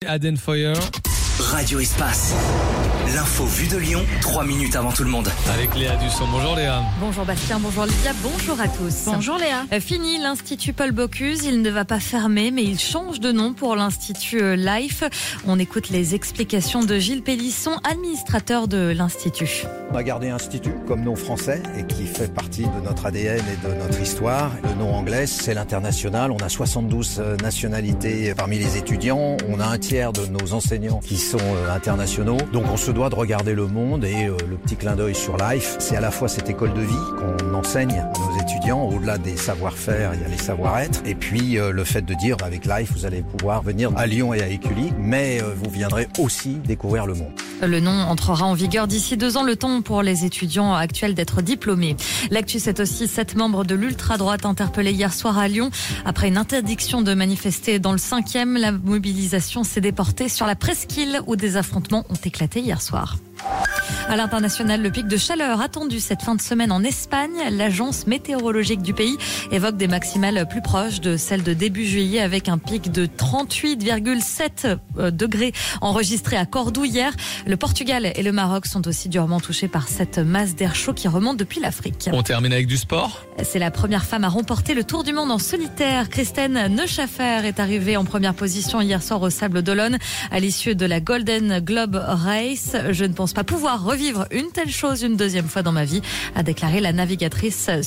Aden Foyer. Radio Espace. L'info vue de Lyon, 3 minutes avant tout le monde. Avec Léa Dusson. Bonjour Léa. Bonjour Bastien, bonjour Lydia, bonjour à tous. Bonjour Léa. Fini l'Institut Paul Bocuse, il ne va pas fermer, mais il change de nom pour l'Institut Life. On écoute les explications de Gilles Pélisson, administrateur de l'Institut. On a gardé Institut comme nom français et qui fait partie de notre ADN et de notre histoire. Le nom anglais, c'est l'international. On a 72 nationalités parmi les étudiants. On a un tiers de nos enseignants qui sont internationaux. Donc on se doit de regarder le monde et le petit clin d'œil sur Life, c'est à la fois cette école de vie qu'on enseigne à nos étudiants. Au-delà des savoir-faire, il y a les savoir-être. Et puis le fait de dire avec Life, vous allez pouvoir venir à Lyon et à Écully, mais vous viendrez aussi découvrir le monde. Le nom entrera en vigueur d'ici 2 ans, le temps pour les étudiants actuels d'être diplômés. L'actu, c'est aussi 7 membres de l'ultra-droite interpellés hier soir à Lyon. Après une interdiction de manifester dans le 5e, la mobilisation s'est déportée sur la presqu'île où des affrontements ont éclaté hier soir. À l'international, le pic de chaleur attendu cette fin de semaine en Espagne. L'agence météorologique du pays évoque des maximales plus proches de celles de début juillet avec un pic de 38,7 degrés enregistré à Cordoue hier. Le Portugal et le Maroc sont aussi durement touchés par cette masse d'air chaud qui remonte depuis l'Afrique. On termine avec du sport. C'est la première femme à remporter le Tour du Monde en solitaire. Christine Neufchafer est arrivée en première position hier soir au Sable d'Olonne à l'issue de la Golden Globe Race. Je ne pense pas pouvoir revivre une telle chose une deuxième fois dans ma vie, a déclaré la navigatrice